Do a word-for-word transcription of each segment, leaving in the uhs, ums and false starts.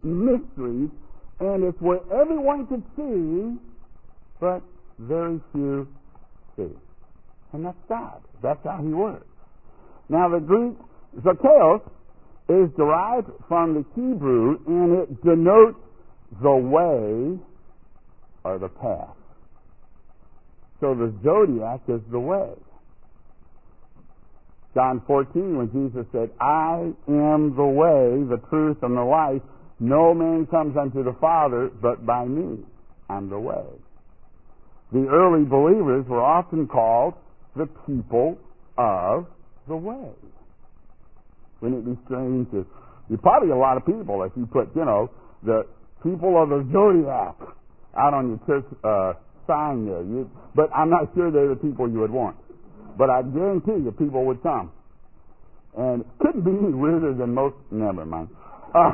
mysteries, and it's where everyone could see, but very few see. And that's God. That's how he works. Now, the Greek Zokios is derived from the Hebrew, and it denotes the way or the path. So the zodiac is the way. John fourteen, when Jesus said, I am the way, the truth, and the life, no man comes unto the Father but by me. I'm the way. The early believers were often called the people of the way. Wouldn't it be strange if you're probably a lot of people if you put, you know, the people of the zodiac out on your church uh, sign there. You, but I'm not sure they're the people you would want. But I guarantee you people would come. And it couldn't be any weirder than most... Never mind. Uh,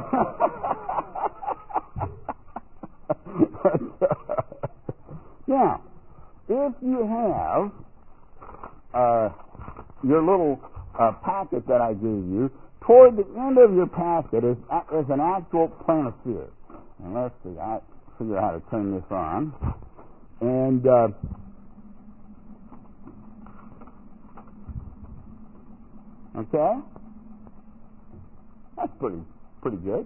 now, if you have uh, your little uh, packet that I gave you, toward the end of your packet is, is an actual planisphere. And let's see, I figure out how to turn this on. And... Uh, Okay? That's pretty pretty good.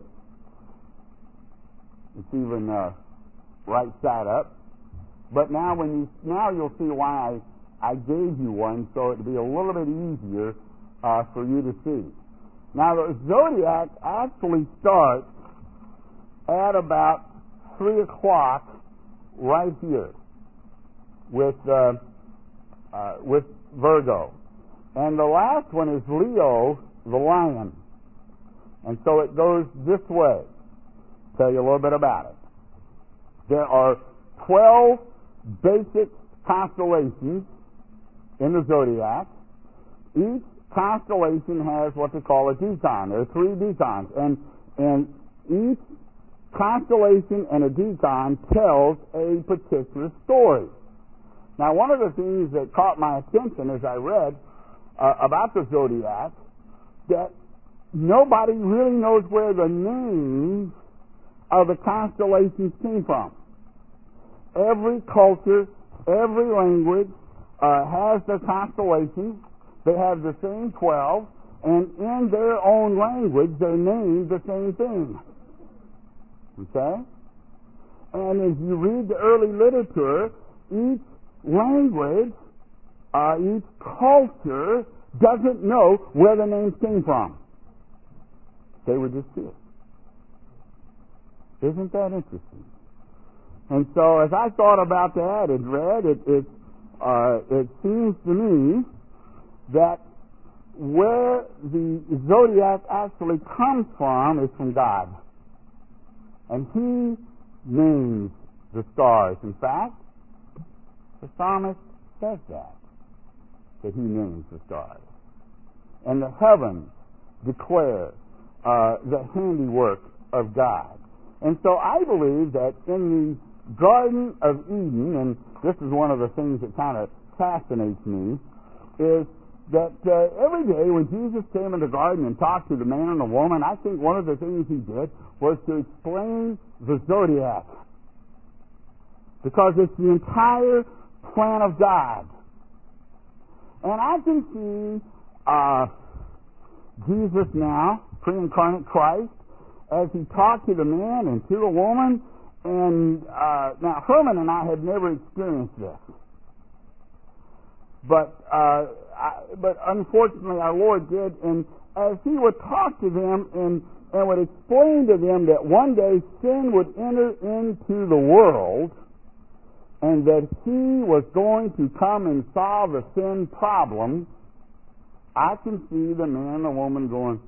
It's even uh, right side up. But now when you now you'll see why I, I gave you one, so it'll be a little bit easier uh, for you to see. Now the zodiac actually starts at about three o'clock right here with uh, uh, with Virgo. And the last one is Leo, the lion. And so it goes this way. Tell you a little bit about it. There are twelve basic constellations in the zodiac. Each constellation has what they call a decan. There are three decans. And, and each constellation and a decan tells a particular story. Now, one of the things that caught my attention as I read Uh, about the zodiac, that nobody really knows where the names of the constellations came from. Every culture, every language uh, has their constellations. They have the same twelve, and in their own language, they name the same thing. Okay? And as you read the early literature, each language Uh, each culture doesn't know where the names came from. They were just here. Isn't that interesting? And so as I thought about that and read, it it, uh, it seems to me that where the zodiac actually comes from is from God. And He names the stars. In fact, the psalmist says that. that He names the stars. And the heavens declare uh, the handiwork of God. And so I believe that in the Garden of Eden, and this is one of the things that kind of fascinates me, is that uh, every day when Jesus came in the garden and talked to the man and the woman, I think one of the things He did was to explain the zodiac. Because it's the entire plan of God. And I can see uh, Jesus now, pre-incarnate Christ, as He talked to the man and to the woman. And uh, now Herman and I had never experienced this, but uh, I, but unfortunately our Lord did. And as He would talk to them and and would explain to them that one day sin would enter into the world, and that He was going to come and solve the sin problem, I can see the man and the woman going,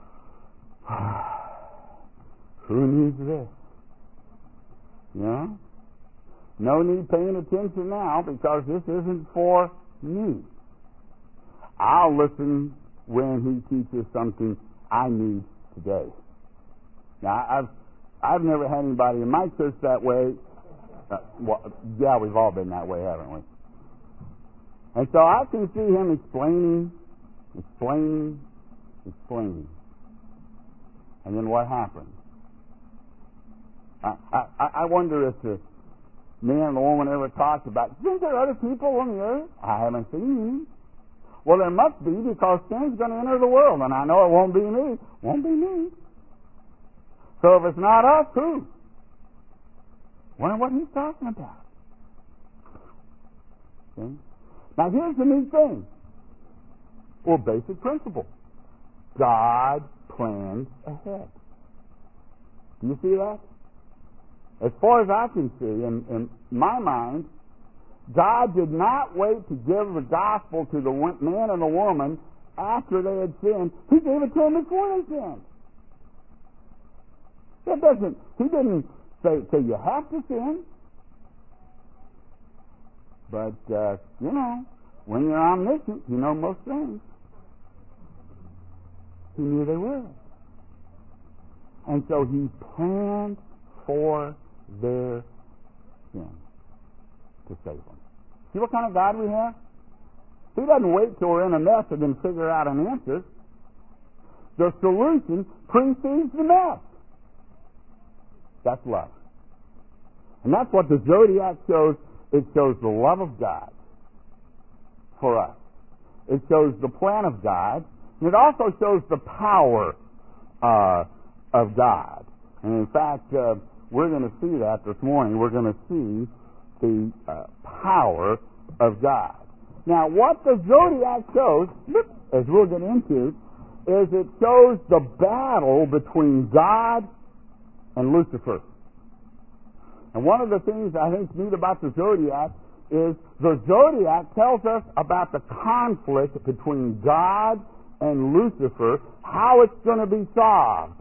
who needs this? You know? No need paying attention now because this isn't for me. I'll listen when He teaches something I need today. Now, I've, I've never had anybody in my church that way. Uh, well, yeah, we've all been that way, haven't we? And so I can see him explaining, explaining, explaining. And then what happened? I, I, I wonder if the man and the woman ever talked about, isn't there other people on the earth? I haven't seen any. Well, there must be, because sin's going to enter the world, and I know it won't be me. Won't be me. So if it's not us, who? Wonder what he's talking about. Okay? Now here's the neat thing. Well, basic principle. God planned ahead. Do you see that? As far as I can see, in, in my mind, God did not wait to give the gospel to the man and the woman after they had sinned. He gave it to them before they sinned. That doesn't, he didn't say, say you have to sin. But, uh, you know, when you're omniscient, you know most things. He knew they would. And so he planned for their sin to save them. See what kind of God we have? He doesn't wait till we're in a mess and then figure out an answer. The solution precedes the mess. That's love. And that's what the zodiac shows. It shows the love of God for us. It shows the plan of God. And it also shows the power uh, of God. And in fact, uh, we're going to see that this morning. We're going to see the uh, power of God. Now, what the zodiac shows, as we'll get into, is it shows the battle between God and Lucifer. And one of the things I think is neat about the zodiac is the zodiac tells us about the conflict between God and Lucifer, how it's going to be solved.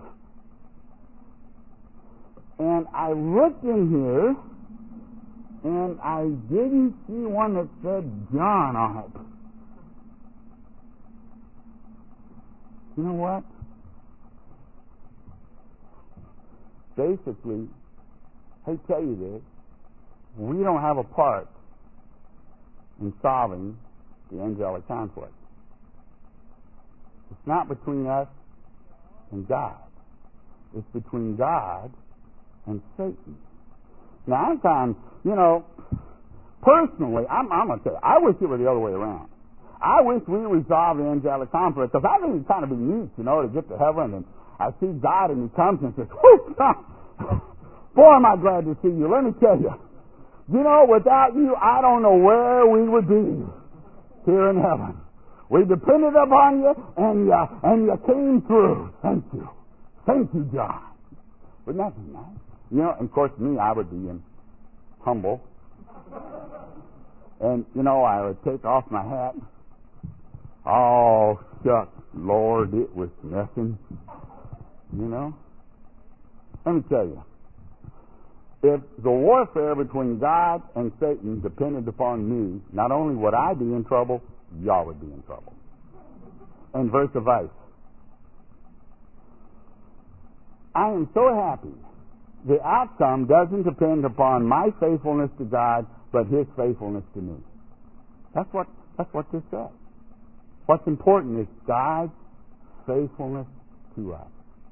And I looked in here, and I didn't see one that said John on it. You know what? Basically, I tell you this, we don't have a part in solving the angelic conflict. It's not between us and God. It's between God and Satan. Now, I found, you know, personally, I'm, I'm going to tell you, I wish it were the other way around. I wish we resolved the angelic conflict, because I think it'd kind of be neat, you know, to get to heaven and I see God and he comes and says, whoo, boy, am I glad to see you. Let me tell you, you know, without you, I don't know where we would be here in heaven. We depended upon you, and you, and you came through. Thank you. Thank you, John. Wouldn't that be nice? You know, and of course, me, I would be in humble. And, you know, I would take off my hat. Oh, shucks, Lord, it was nothing. You know? Let me tell you. If the warfare between God and Satan depended upon me, not only would I be in trouble, y'all would be in trouble. And verse of ice. I am so happy. The outcome doesn't depend upon my faithfulness to God, but his faithfulness to me. That's what that's what this says. What's important is God's faithfulness to us.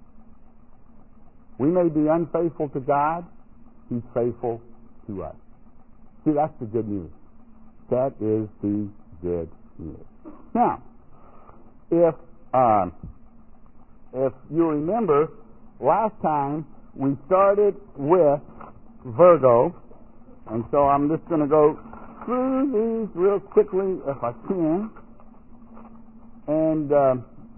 We may be unfaithful to God, he's faithful to us. See, that's the good news. That is the good news. Now, if uh, if you remember, last time we started with Virgo, and so I'm just going to go through these real quickly if I can. And uh,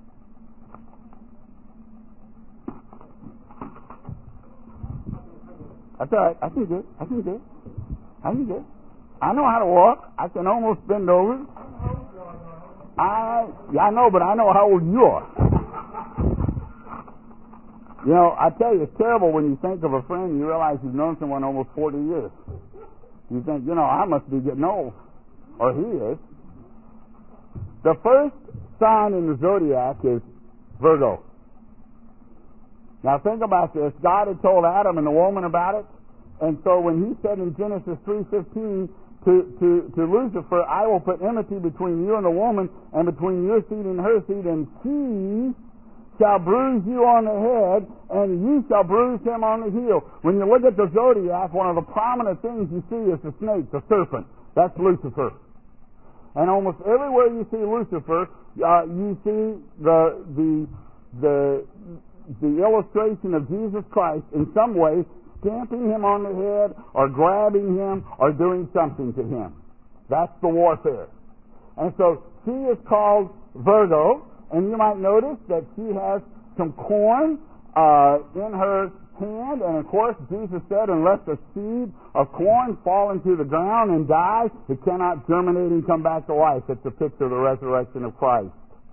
that's all right. I can do it. I can do it. I can do it. I know how to walk. I can almost bend over. I yeah, I know, but I know how old you are. You know, I tell you, it's terrible when you think of a friend, you realize you've known someone almost forty years. You think, you know, I must be getting old. Or he is. The first sign in the zodiac is Virgo. Now think about this. God had told Adam and the woman about it. And so when he said in Genesis three fifteen to, to, to Lucifer, I will put enmity between you and the woman, and between your seed and her seed, and she shall bruise you on the head, and you shall bruise him on the heel. When you look at the zodiac, one of the prominent things you see is the snake, the serpent. That's Lucifer. And almost everywhere you see Lucifer, uh, you see the the the the illustration of Jesus Christ in some way, stamping him on the head, or grabbing him, or doing something to him. That's the warfare. And so she is called Virgo. And you might notice that she has some corn uh, in her hand. And of course, Jesus said, unless a seed of corn fall into the ground and die, it cannot germinate and come back to life. It's a picture of the resurrection of Christ.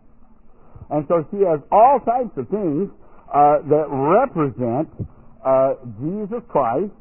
And so she has all types of things uh, that represent uh, Jesus Christ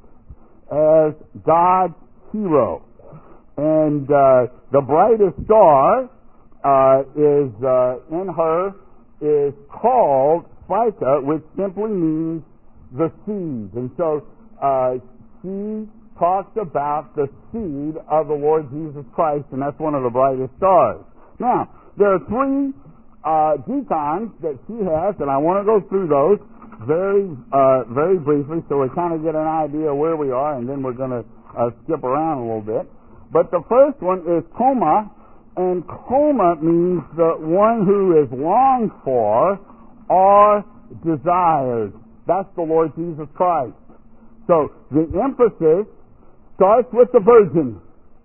as God's hero. And uh, the brightest star Uh, is uh, in her is called Spica, which simply means the seed. And so uh, she talks about the seed of the Lord Jesus Christ, and that's one of the brightest stars. Now, there are three uh, decons that she has, and I want to go through those very, uh, very briefly, so we kind of get an idea of where we are, and then we're going to uh, skip around a little bit. But the first one is Coma. And coma means the one who is longed for or desired. That's the Lord Jesus Christ. So the emphasis starts with the virgin,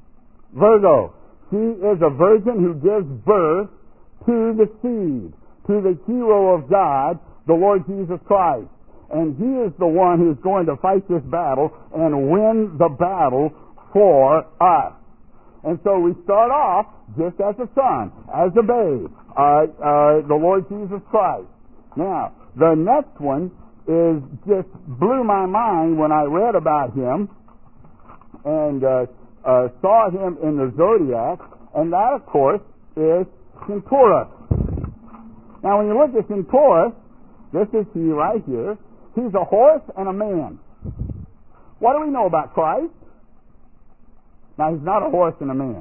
Virgo. She is a virgin who gives birth to the seed, to the hero of God, the Lord Jesus Christ. And he is the one who's going to fight this battle and win the battle for us. And so we start off just as a son, as a babe, uh, uh, the Lord Jesus Christ. Now, the next one is just blew my mind when I read about him and uh, uh, saw him in the zodiac, and that, of course, is Centaurus. Now, when you look at Centaurus, this is he right here. He's a horse and a man. What do we know about Christ? Now, he's not a horse and a man.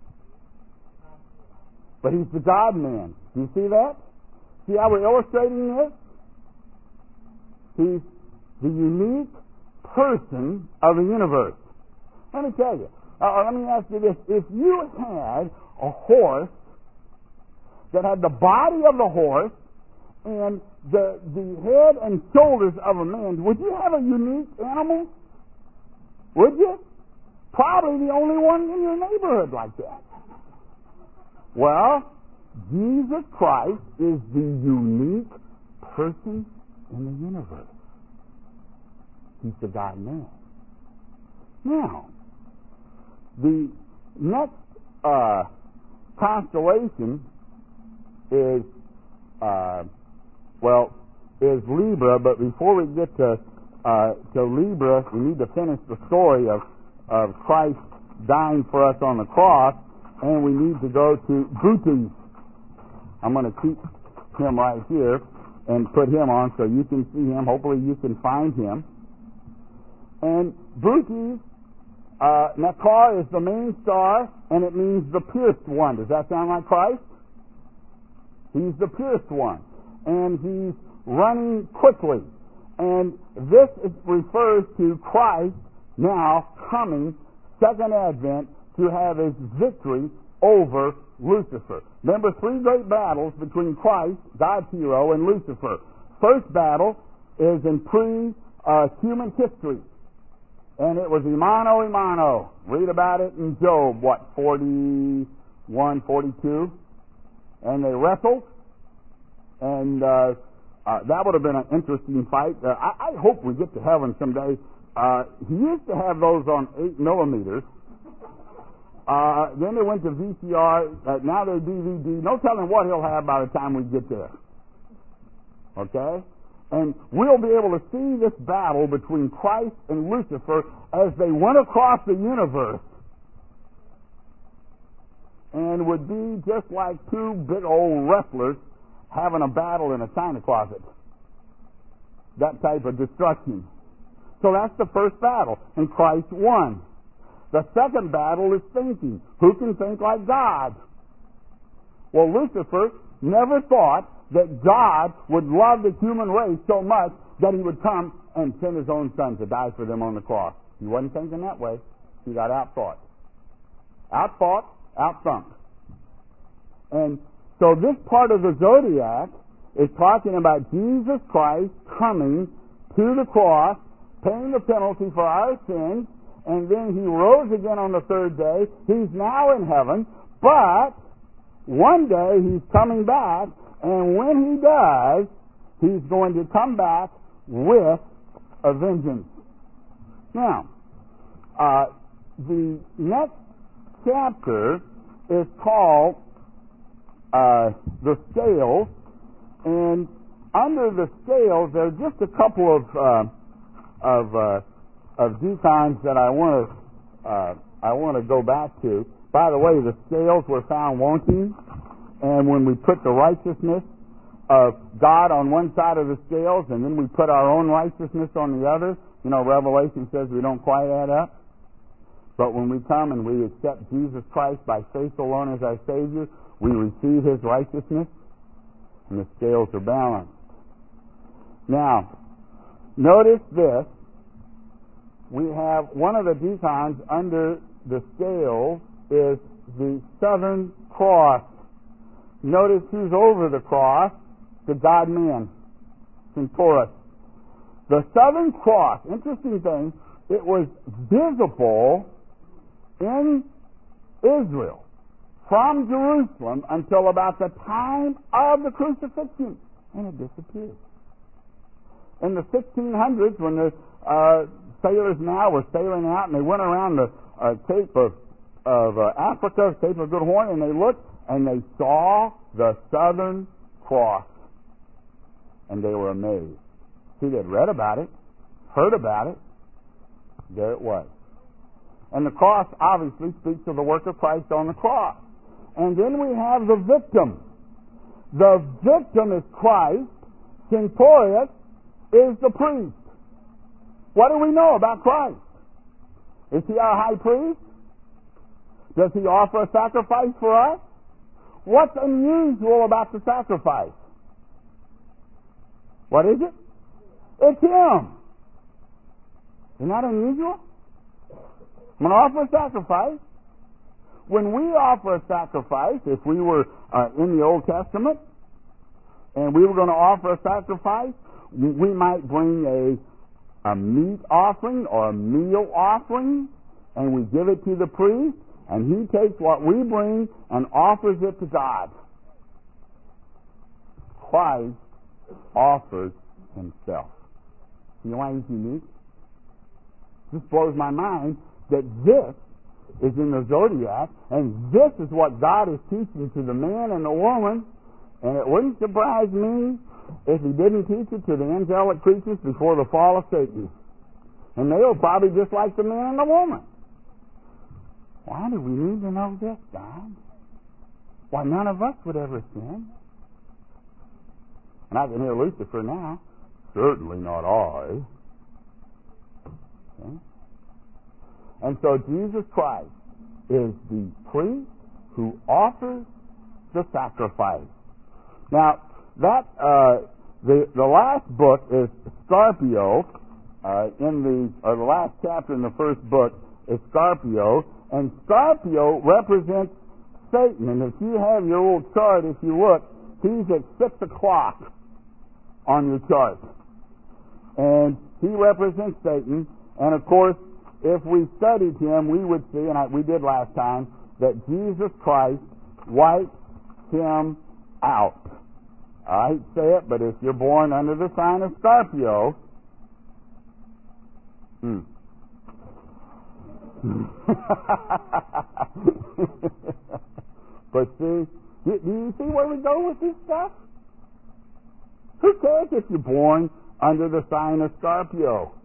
But he's the God-man. Do you see that? See how we're illustrating this? He's the unique person of the universe. Let me tell you. Uh, let me ask you this. If you had a horse that had the body of the horse and the, the head and shoulders of a man, would you have a unique animal? Would you? Probably the only one in your neighborhood like that. Well, Jesus Christ is the unique person in the universe. He's the God-man. Now, the next uh, constellation is, uh, well, is Libra, but before we get to, uh, to Libra, we need to finish the story of of Christ dying for us on the cross, and we need to go to Bootes. I'm going to keep him right here and put him on so you can see him. Hopefully you can find him. And Bootes, uh, Nakar is the main star, and it means the pierced one. Does that sound like Christ? He's the pierced one. And he's running quickly. And this is, refers to Christ now coming, second advent, to have his victory over Lucifer. Remember, three great battles between Christ, God's hero, and Lucifer. First battle is in pre-human uh, history. And it was Imano, Imano. Read about it in Job, what, forty-one, forty-two? And they wrestled. And uh, uh, that would have been an interesting fight. Uh, I, I hope we get to heaven someday. Uh, he used to have those on eight millimeters. Uh, then they went to V C R. Uh, now they're D V D. No telling what he'll have by the time we get there. Okay? And we'll be able to see this battle between Christ and Lucifer as they went across the universe. And would be just like two big old wrestlers having a battle in a china closet. That type of destruction. So that's the first battle, and Christ won. The second battle is thinking. Who can think like God? Well, Lucifer never thought that God would love the human race so much that he would come and send his own son to die for them on the cross. He wasn't thinking that way. He got outthought. Outthought, outthunk. And so this part of the zodiac is talking about Jesus Christ coming to the cross, paying the penalty for our sins, and then he rose again on the third day. He's now in heaven, but one day he's coming back, and when he does, he's going to come back with a vengeance. Now, uh, the next chapter is called uh, the Scales, and under the Scales there are just a couple of uh, of uh, of decons that I want to uh, I want to go back to. By the way, the scales were found wanting, and when we put the righteousness of God on one side of the scales, and then we put our own righteousness on the other, you know, Revelation says we don't quite add up. But when we come and we accept Jesus Christ by faith alone as our Savior, we receive his righteousness, and the scales are balanced. Now, notice this. We have one of the decons under the scales is the Southern Cross. Notice who's over the cross, the God-man, Centaurus. The Southern Cross, interesting thing, it was visible in Israel from Jerusalem until about the time of the crucifixion, and it disappeared. In the sixteen hundreds, when the uh, sailors now were sailing out and they went around the uh, Cape of, of uh, Africa, Cape of Good Horn, and they looked and they saw the Southern Cross, and they were amazed. See, they'd read about it, heard about it. There it was. And the cross obviously speaks of the work of Christ on the cross. And then we have the victim. The victim is Christ. Centaurus is the priest. What do we know about Christ? Is he our high priest? Does he offer a sacrifice for us? What's unusual about the sacrifice? What is it? It's him. Isn't that unusual? I'm going to offer a sacrifice. When we offer a sacrifice, if we were uh, in the Old Testament and we were going to offer a sacrifice, we might bring a, a meat offering or a meal offering, and we give it to the priest, and he takes what we bring and offers it to God. Christ offers himself. You know why he's unique? This blows my mind that this is in the zodiac, and this is what God is teaching to the man and the woman, and it wouldn't surprise me if he didn't teach it to the angelic creatures before the fall of Satan. And they were probably just like the man and the woman. Why do we need to know this, God? Why, none of us would ever sin. And I can hear Lucifer now. Certainly not I. Okay? And so Jesus Christ is the priest who offers the sacrifice. Now, that uh, the the last book is Scarpio. Uh, in the or the last chapter in the first book is Scarpio, and Scarpio represents Satan. And if you have your old chart, if you look, he's at six o'clock on your chart, and he represents Satan. And of course, if we studied him, we would see, and I, we did last time, that Jesus Christ wipes him out. I hate to say it, but if you're born under the sign of Scorpio, hmm. But see, do, do you see where we go with this stuff? Who cares if you're born under the sign of Scorpio?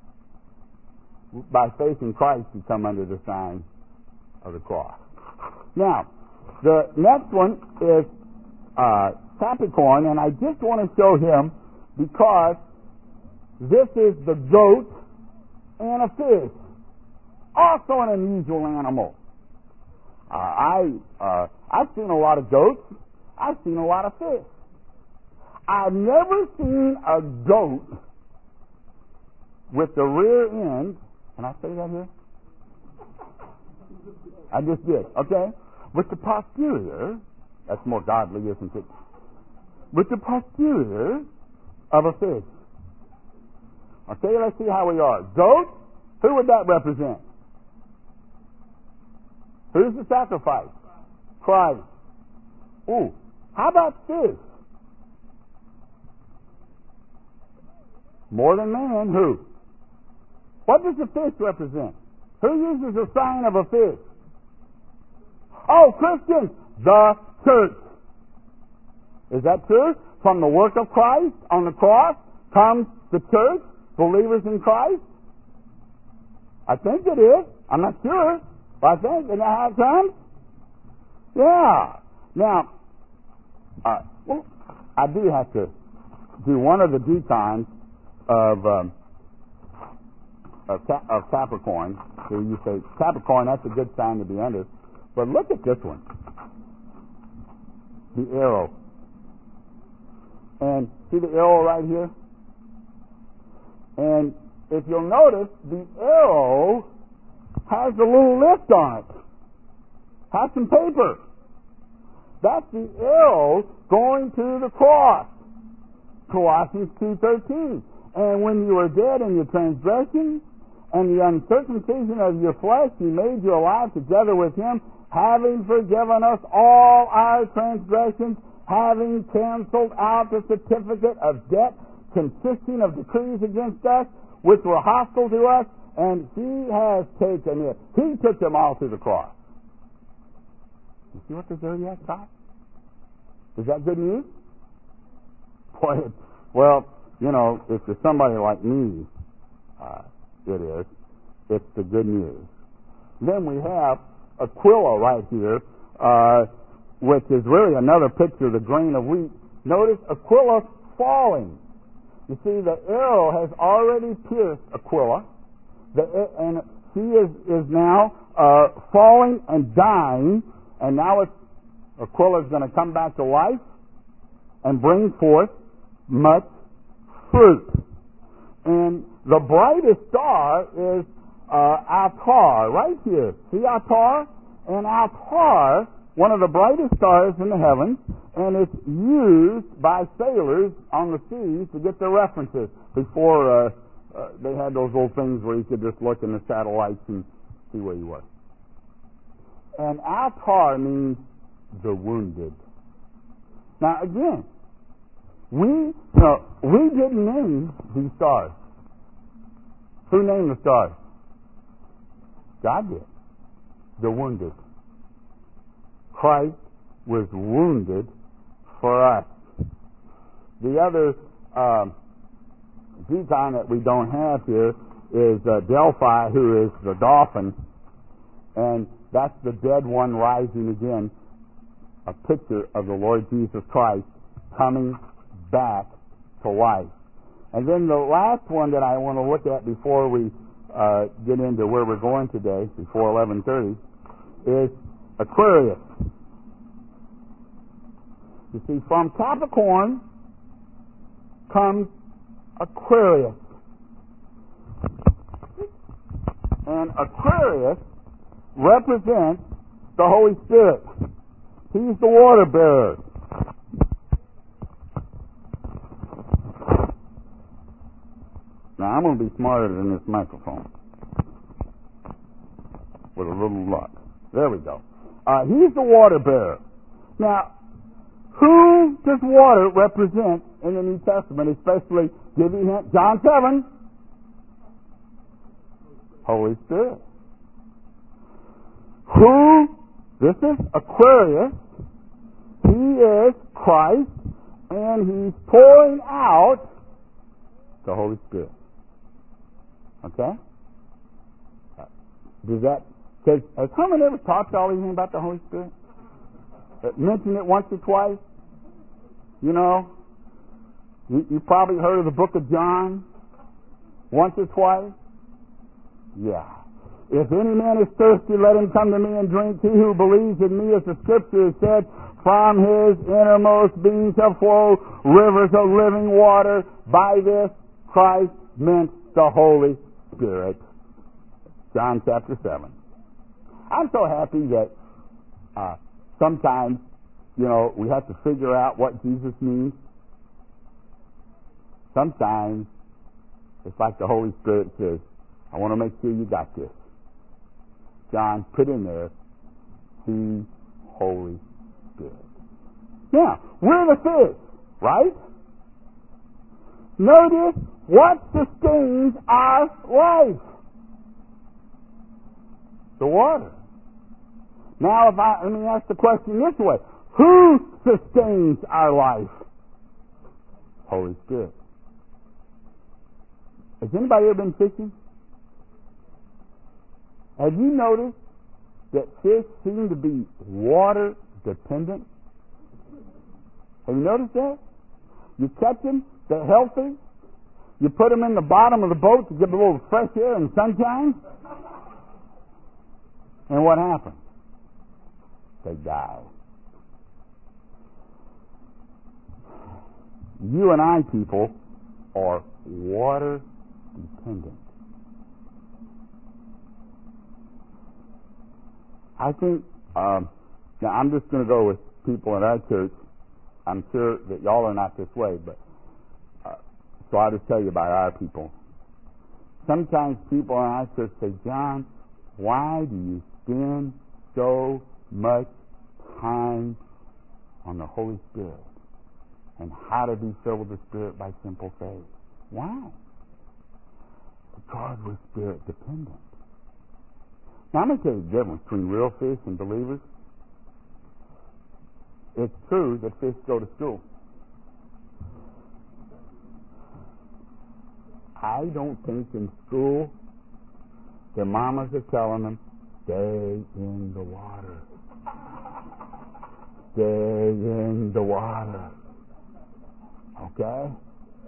By faith in Christ, you come under the sign of the cross. Now, the next one is uh, Capricorn, and I just want to show him because this is the goat and a fish. Also an unusual animal. Uh, I, uh, I've seen a lot of goats. I've seen a lot of fish. I've never seen a goat with the rear end. Can I say that here? I just did. Okay. With the posterior, that's more godly, isn't it? With the posterior of a fish. Okay, let's see how we are. Goat, who would that represent? Who's the sacrifice? Christ. Ooh, how about fish? More than man, who? What does the fish represent? Who uses the sign of a fish? Oh, Christians, the church. Is that true? From the work of Christ on the cross comes the church, believers in Christ? I think it is. I'm not sure, but I think. Isn't that how it comes? Yeah. Now, uh, well, I do have to do one of the decons of um, of, Cap- of Capricorn. So you say Capricorn, that's a good sign to be under. But look at this one, the arrow. And see the arrow right here? And if you'll notice, the arrow has a little lift on it. Has some paper. That's the arrow going to the cross. Colossians two thirteen. And when you were dead in your transgression and the uncircumcision of your flesh, He made you alive together with Him, having forgiven us all our transgressions, having canceled out the certificate of debt consisting of decrees against us, which were hostile to us, and He has taken it. He took them all to the cross. You see what the zodiac got? Is that good news? Boy, it, well, you know, if you're somebody like me, uh, it is. It's the good news. Then we have Aquila right here, uh, which is really another picture of the grain of wheat. Notice Aquila falling. You see, the arrow has already pierced Aquila, the, and she is, is now uh, falling and dying, and now it's, Aquila is going to come back to life and bring forth much fruit. And the brightest star is uh, Altar, right here. See Altar? And Altar, one of the brightest stars in the heavens, and it's used by sailors on the seas to get their references. Before uh, uh, they had those little things where you could just look in the satellites and see where you were. And Altar means the wounded. Now again, we you know, we didn't name these stars. Who named the stars? God did. The wounded. Christ was wounded for us. The other uh, decon that we don't have here is uh, Delphi, who is the dolphin, and that's the dead one rising again, a picture of the Lord Jesus Christ coming back to life. And then the last one that I want to look at before we uh, get into where we're going today, before eleven thirty, is Aquarius. You see, from Capricorn comes Aquarius. And Aquarius represents the Holy Spirit. He's the water bearer. Now, I'm going to be smarter than this microphone. With a little luck. There we go. Uh, he's the water bearer. Now, who does water represent in the New Testament, especially giving him John seven? Holy Spirit. Who? This is Aquarius. He is Christ, and he's pouring out the Holy Spirit. Okay? Does that? Has, has Herman ever talked to all anything about the Holy Spirit? Uh, mentioned it once or twice? You know? You, you probably heard of the book of John once or twice? Yeah. If any man is thirsty, let him come to me and drink. He who believes in me, as the Scripture has said, from his innermost being shall flow rivers of living water. By this, Christ meant the Holy Spirit. John chapter seven. I'm so happy that uh, sometimes, you know, we have to figure out what Jesus means. Sometimes it's like the Holy Spirit says, I want to make sure you got this. John, put in there, the Holy Spirit. Now, we're the fish, right? Notice what sustains our life. The water. Now, if I, let me ask the question this way. Who sustains our life? Holy Spirit. Has anybody ever been fishing? Have you noticed that fish seem to be water dependent? Have you noticed that? You catch them, they're healthy. You put them in the bottom of the boat to get a little fresh air and sunshine. And what happens? They die. You and I, people, are water dependent. I think, um, now I'm just going to go with people in our church. I'm sure that y'all are not this way, but uh, so I'll just tell you about our people. Sometimes people in our church say, John, why do you spend so much time on the Holy Spirit and how to be filled with the Spirit by simple faith? Why? Because we're Spirit dependent. Now, I'm going to tell you the difference between real fish and believers. It's true that fish go to school. I don't think in school their mamas are telling them, stay in the water. Stay in the water. Okay?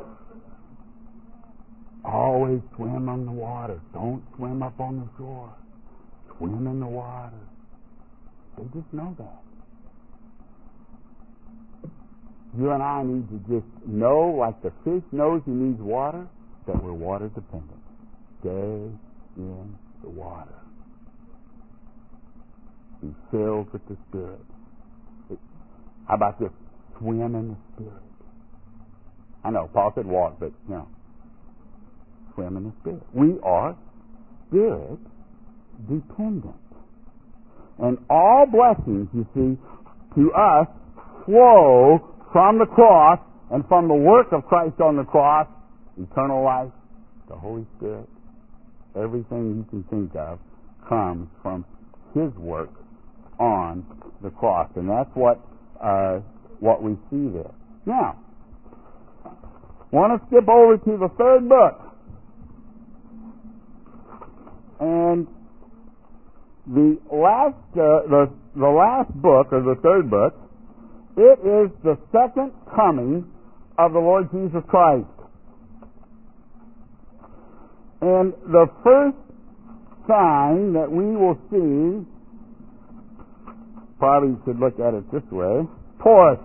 Always swim on the water. Don't swim up on the shore. Swim in the water. They just know that. You and I need to just know, like the fish knows he needs water, that we're water dependent. Stay in the water. Be filled with the Spirit. It, how about this? Swim in the Spirit. I know, Paul said water, but, you know, swim in the Spirit. We are Spirit dependent. And all blessings, you see, to us flow from the cross and from the work of Christ on the cross, eternal life, the Holy Spirit. Everything you can think of comes from His work on the cross. And that's what uh, what we see there. Now, I want to skip over to the third book. And the last, uh, the, the last book, or the third book, it is the second coming of the Lord Jesus Christ. And the first sign that we will see, probably should look at it this way, Taurus.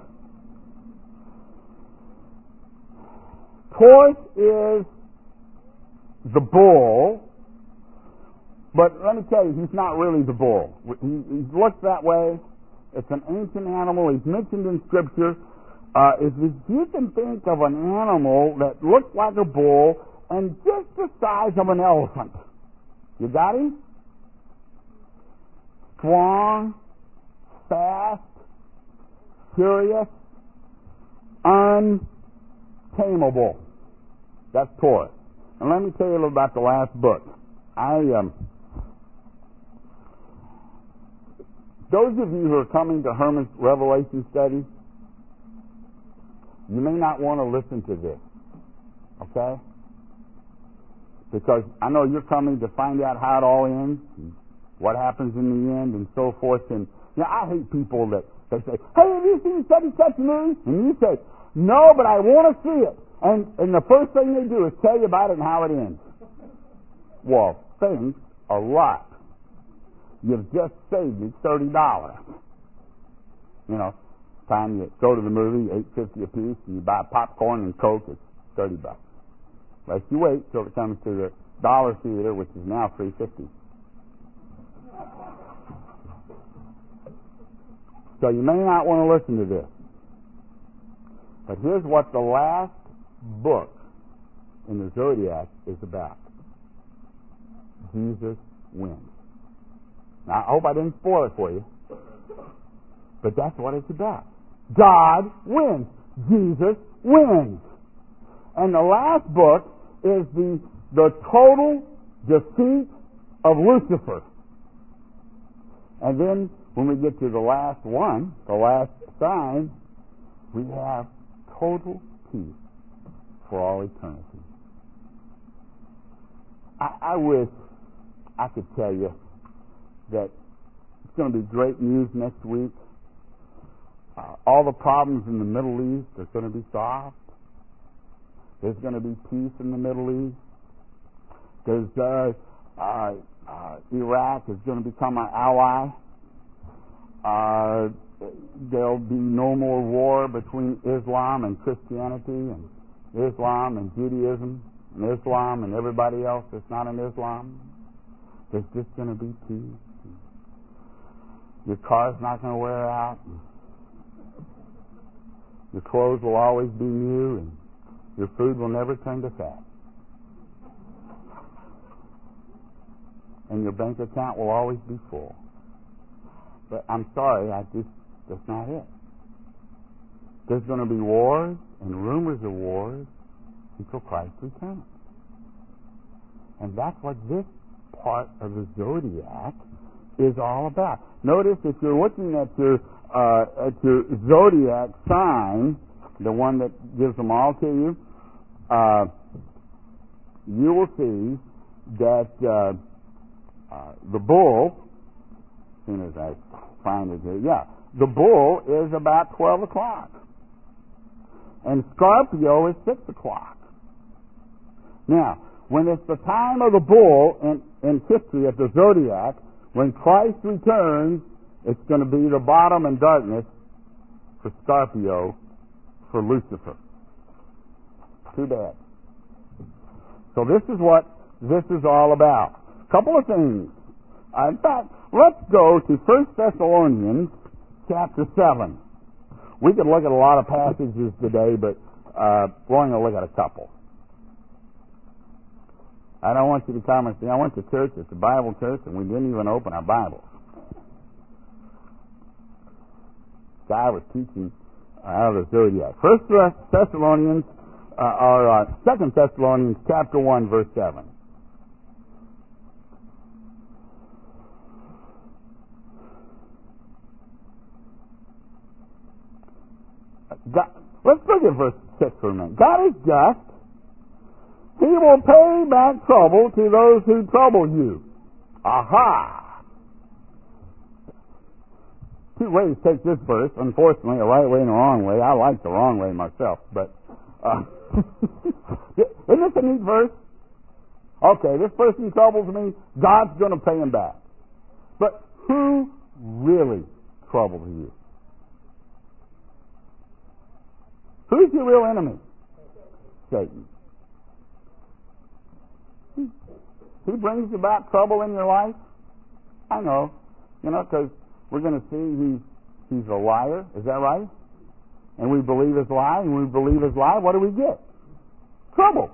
Taurus is the bull, but let me tell you, he's not really the bull. He, he looks that way. It's an ancient animal. He's mentioned in Scripture. Uh, if you can think of an animal that looks like a bull and just the size of an elephant. You got him? Strong, fast, furious, untamable. That's Taurus. And let me tell you a little about the last book. I um. Those of you who are coming to Herman's Revelation study, you may not want to listen to this, okay? Because I know you're coming to find out how it all ends, and what happens in the end, and so forth. And you know, I hate people that they say, "Hey, have you seen such and such movie?" And you say, "No, but I want to see it." And and the first thing they do is tell you about it and how it ends. Well, thanks a lot you've just saved me thirty dollars. You know, time you go to the movie, eight fifty a piece, and you buy popcorn and Coke, it's thirty bucks. But you wait till it comes to the dollar theater, which is now three fifty. So you may not want to listen to this. But here's what the last book in the Zodiac is about. Jesus wins. Now, I hope I didn't spoil it for you. But that's what it's about. God wins. Jesus wins. And the last book is the, the total defeat of Lucifer. And then when we get to the last one, the last sign, we have total peace for all eternity. I, I wish I could tell you that it's going to be great news next week. Uh, all the problems in the Middle East are going to be solved. There's going to be peace in the Middle East. There's uh, uh, uh, Iraq is going to become our ally. Uh, there'll be no more war between Islam and Christianity, and Islam and Judaism, and Islam and everybody else that's not in Islam. There's just going to be peace. Your car's not going to wear out. Your clothes will always be new, and your food will never turn to fat. And your bank account will always be full. But I'm sorry, I just, that's not it. There's going to be wars and rumors of wars until Christ returns. And that's what this part of the Zodiac is all about. Notice if you're looking at your uh, at your Zodiac sign, the one that gives them all to you, uh, you will see that uh, uh, the bull, as soon as I find it here, yeah, the bull is about twelve o'clock. And Scorpio is six o'clock. Now, when it's the time of the bull in, in history of the Zodiac, when Christ returns, it's going to be the bottom and darkness for Scorpio, for Lucifer. Too bad. So this is what this is all about. A couple of things. Uh, in fact, let's go to First Thessalonians chapter seven. We could look at a lot of passages today, but uh, we're only going to look at a couple. I don't want you to come and say, I went to church, it's a Bible church, and we didn't even open our Bibles. Guy was teaching out of the Zodiac. First Thessalonians, uh, or uh, Second Thessalonians chapter one, verse seven. God, let's look at verse six for a minute. God is just. He will pay back trouble to those who trouble you. Aha! Two ways to take this verse. Unfortunately, a right way and a wrong way. I like the wrong way myself, but uh, isn't this a neat verse? Okay, this person troubles me. God's going to pay him back. But who really troubles you? Who's your real enemy? Satan. He brings about trouble in your life. I know, you know, because we're going to see he's he's a liar. Is that right? And we believe his lie, and we believe his lie. What do we get? Trouble.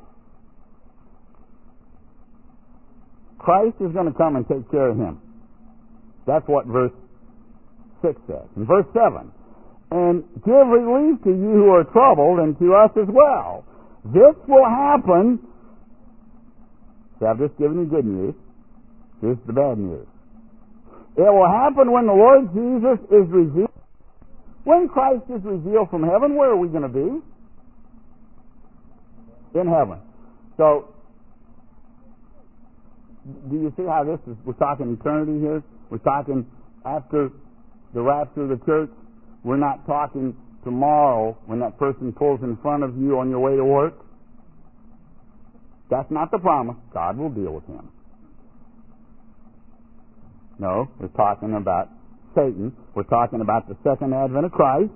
Christ is going to come and take care of him. That's what verse six says. In verse seven, and give relief to you who are troubled, and to us as well. This will happen. So I've just given you good news. Here's the bad news. It will happen when the Lord Jesus is revealed. When Christ is revealed from heaven, where are we going to be? In heaven. So, do you see how this is? We're talking eternity here. We're talking after the rapture of the church. We're not talking tomorrow when that person pulls in front of you on your way to work. That's not the promise. God will deal with him. No, we're talking about Satan. We're talking about the second advent of Christ.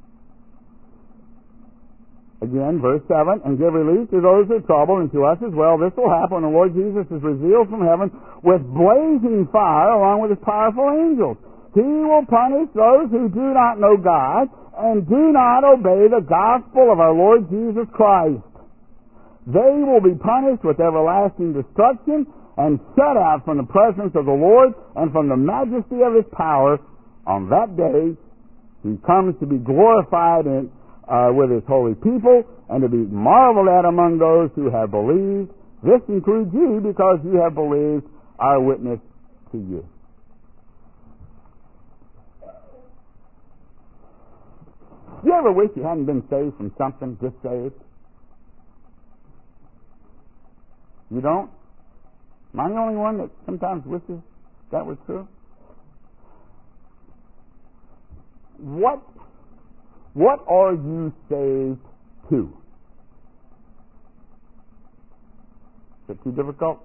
Again, verse seven, and give relief to those who are troubled, and to us as well. This will happen when the Lord Jesus is revealed from heaven with blazing fire along with his powerful angels. He will punish those who do not know God and do not obey the gospel of our Lord Jesus Christ. They will be punished with everlasting destruction and shut out from the presence of the Lord and from the majesty of his power. On that day, he comes to be glorified in Uh, with his holy people, and to be marveled at among those who have believed. This includes you, because you have believed our witness to you. You ever wish you hadn't been saved from something, just saved? You don't? Am I the only one that sometimes wishes that was true? What What are you saved to? Is it too difficult?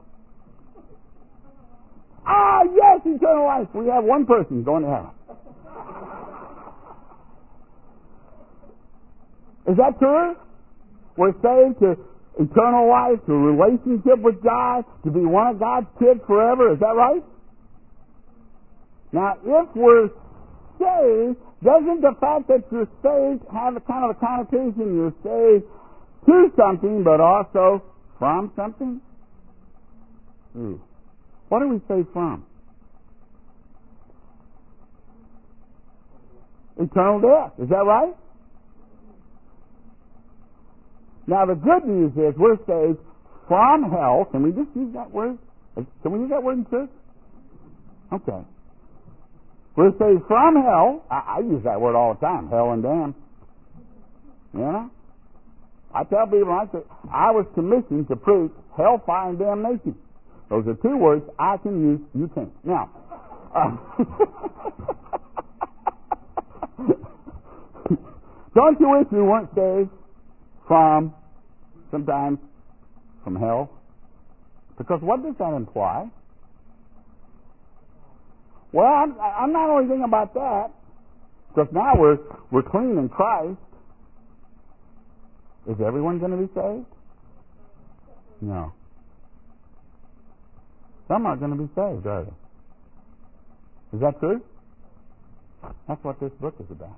Ah, yes, eternal life. We have one person going to heaven. Is that true? We're saved to eternal life, to a relationship with God, to be one of God's kids forever. Is that right? Now, if we're saved, doesn't the fact that you're saved have a kind of a connotation? You're saved to something, but also from something? Ooh. What are we saved from? Eternal death. Is that right? Now, the good news is we're saved from hell. Can we just use that word? Can we use that word in church? Okay. We're saved from hell. I, I use that word all the time, hell and damn. You know? I tell people, I, say, I was commissioned to preach hellfire and damnation. Those are two words I can use, you can't. Now, uh, don't you wish you weren't saved from, sometimes, from hell? Because what does that imply? Well, I'm, I'm not only thinking about that, because now we're we're clean in Christ. Is everyone going to be saved? No. Some aren't going to be saved, are they? Is that true? That's what this book is about.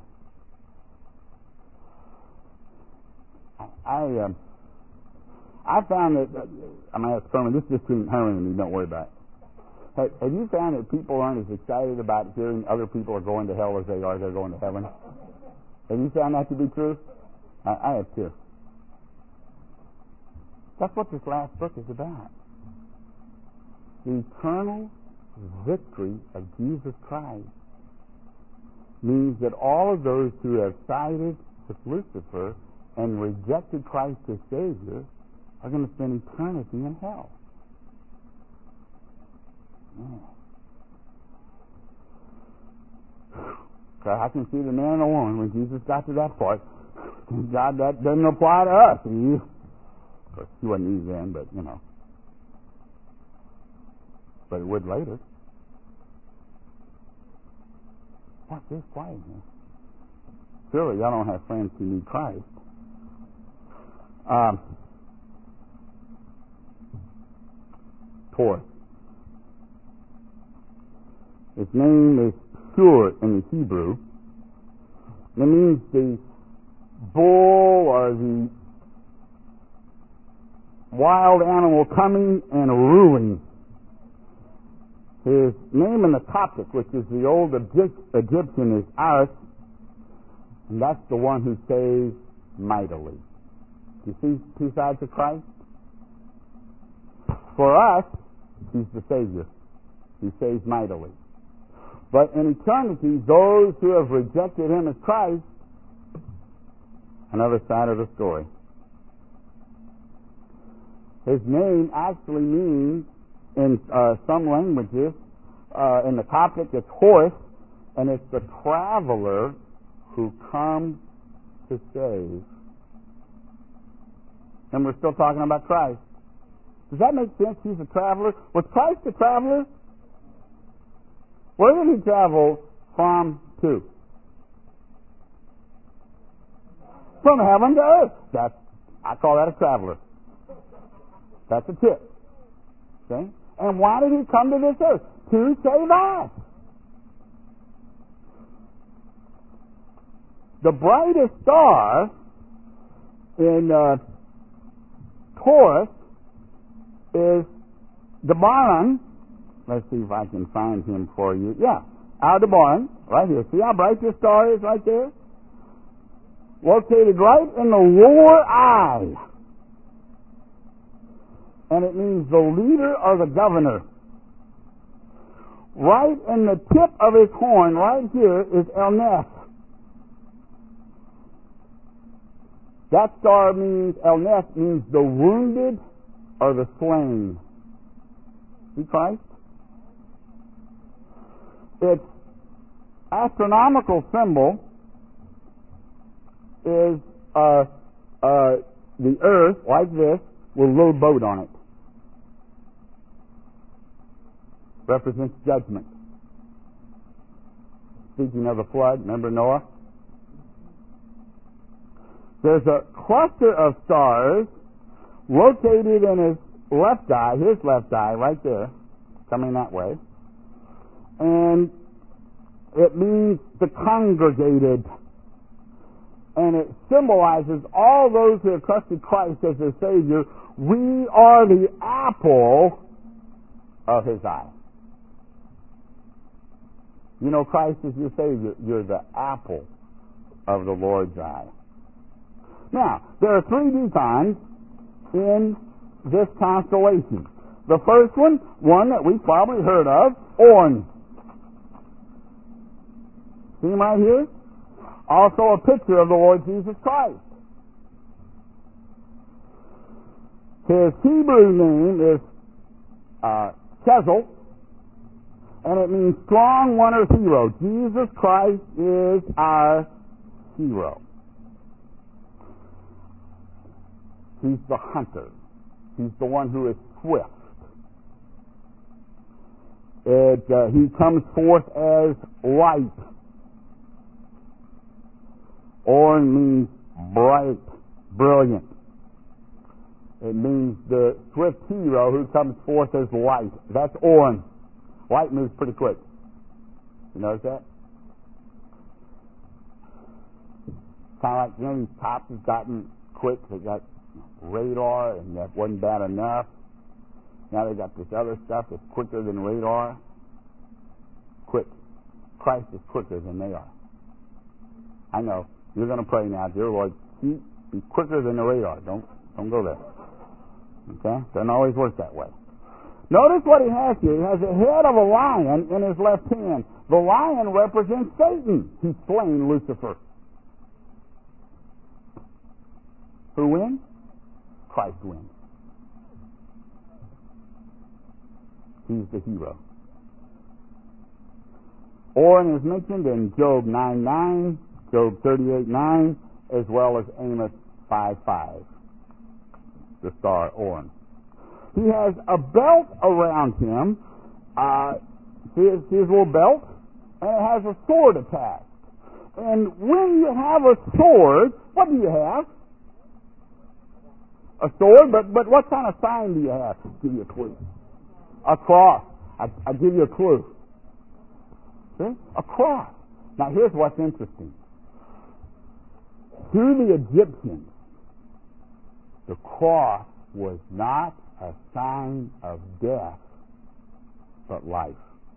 I um, I found that uh, I'm going to ask Herman. This is just between Herman and me. Don't worry about it. Have, have you found that people aren't as excited about hearing other people are going to hell as they are they're going to heaven? Have you found that to be true? I, I have too. That's what this last book is about. The eternal victory of Jesus Christ means that all of those who have sided with Lucifer and rejected Christ as Savior are going to spend eternity in hell. Yeah. I can see the man and the woman when Jesus got to that part. God, that doesn't apply to us. He, of course, he wasn't Eve then, but you know. But it would later. What's this quiet here? Surely y'all don't have friends who need Christ. Um, Taurus. Its name is Shur in the Hebrew. It means the bull or the wild animal coming and ruling. His name in the Coptic, which is the old Egyptian, is Aris, and that's the one who saves mightily. Do you see two sides of Christ? For us, he's the Savior. He saves mightily. But in eternity, those who have rejected him as Christ, another side of the story. His name actually means, in uh, some languages, uh, in the Coptic, it's Horus, and it's the traveler who comes to save. And we're still talking about Christ. Does that make sense? He's a traveler. Was Christ a traveler? Where did he travel from to? From heaven to earth. That's, I call that a traveler. That's a tip. See? And why did he come to this earth? To save us. The brightest star in uh, Taurus is Aldebaran. Let's see if I can find him for you. Yeah, Aldebaran, right here. See how bright this star is right there? Located right in the lower eye. And it means the leader or the governor. Right in the tip of his horn, right here, is Elneth. That star means, Elneth means the wounded or the slain. See Christ? Its astronomical symbol is uh, uh, the earth, like this, with a little boat on it. Represents judgment. Speaking of the flood, remember Noah? There's a cluster of stars located in his left eye, his left eye, right there, coming that way. And it means the congregated. And it symbolizes all those who have trusted Christ as their Savior. We are the apple of his eye. You know, Christ is your Savior. You're the apple of the Lord's eye. Now, there are three decons in this constellation. The first one, one that we've probably heard of, Orion. See him right here? Also a picture of the Lord Jesus Christ. His Hebrew name is uh, Chezel, and it means strong one or hero. Jesus Christ is our hero. He's the hunter. He's the one who is swift. It, uh, he comes forth as light. Orion means bright, brilliant. It means the swift hero who comes forth as light. That's Orion. Light moves pretty quick. You notice that? Kind of like, you know, these cops have gotten quick. They got radar, and that wasn't bad enough. Now they got this other stuff that's quicker than radar. Quick. Christ is quicker than they are. I know. You're going to pray now, dear Lord, be quicker than the radar. Don't don't go there. Okay? Doesn't always work that way. Notice what he has here. He has the head of a lion in his left hand. The lion represents Satan. He's slain Lucifer. Who wins? Christ wins. He's the hero. Orion is mentioned in Job nine nine, Job thirty-eight nine, as well as Amos five five. The star Orion. He has a belt around him. Uh, see, his, see his little belt? And it has a sword attached. And when you have a sword, what do you have? A sword, but but what kind of sign do you have? I'll give you a clue. A cross. I, I'll give you a clue. See? A cross. Now here's what's interesting. To the Egyptians, the cross was not a sign of death, but life.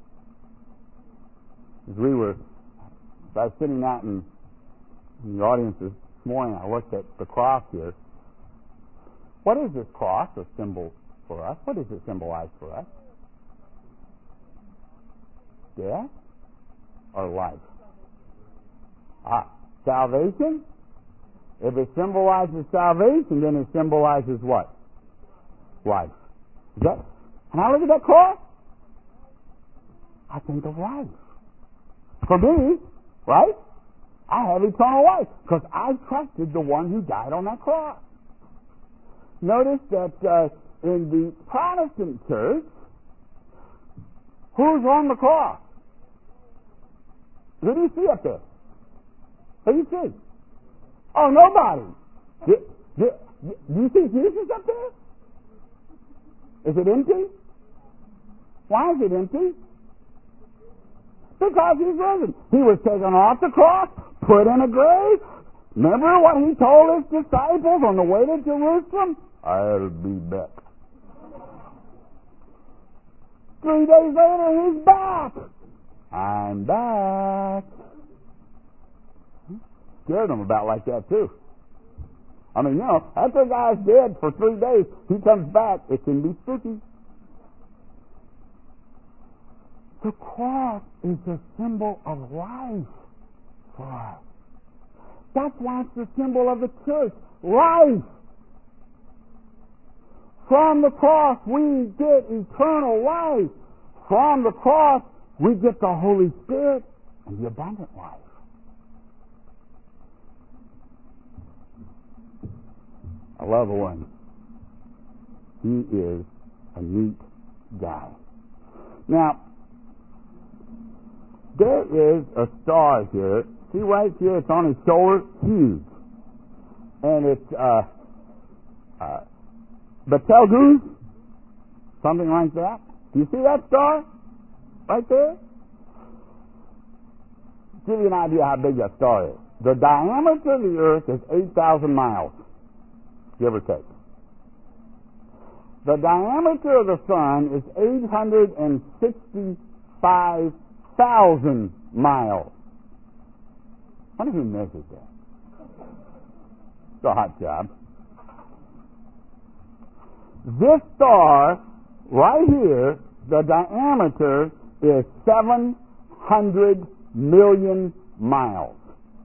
As we were, as I was sitting out in, in the audience this morning, I looked at the cross here. What is this cross a symbol for us? What does it symbolize for us? Death or life? Ah, salvation? If it symbolizes salvation, then it symbolizes what? Life. Is that, and I look at that cross, I think of life. For me, right? I have eternal life because I trusted the one who died on that cross. Notice that uh, in the Protestant church, who's on the cross? Who do you see up there? Who do you see? Oh, nobody. Do, do, do you see Jesus up there? Is it empty? Why is it empty? Because he's risen. He was taken off the cross, put in a grave. Remember what he told his disciples on the way to Jerusalem? I'll be back. Three days later, he's back. I'm back. Scared them about like that, too. I mean, you know, after a guy's dead for three days, he comes back. It can be spooky. The cross is a symbol of life for us. That's why it's the symbol of the church. Life. From the cross, we get eternal life. From the cross, we get the Holy Spirit and the abundant life. I love Owen. He is a neat guy. Now, there is a star here. See right here, it's on his shoulder, huge. And it's uh, uh, Betelgeuse, something like that. Do you see that star right there? Give you an idea how big that star is. The diameter of the earth is eight thousand miles, give or take. The diameter of the sun is eight hundred sixty-five thousand miles. I wonder who measured that. It's a hot job. This star right here, the diameter is seven hundred million miles.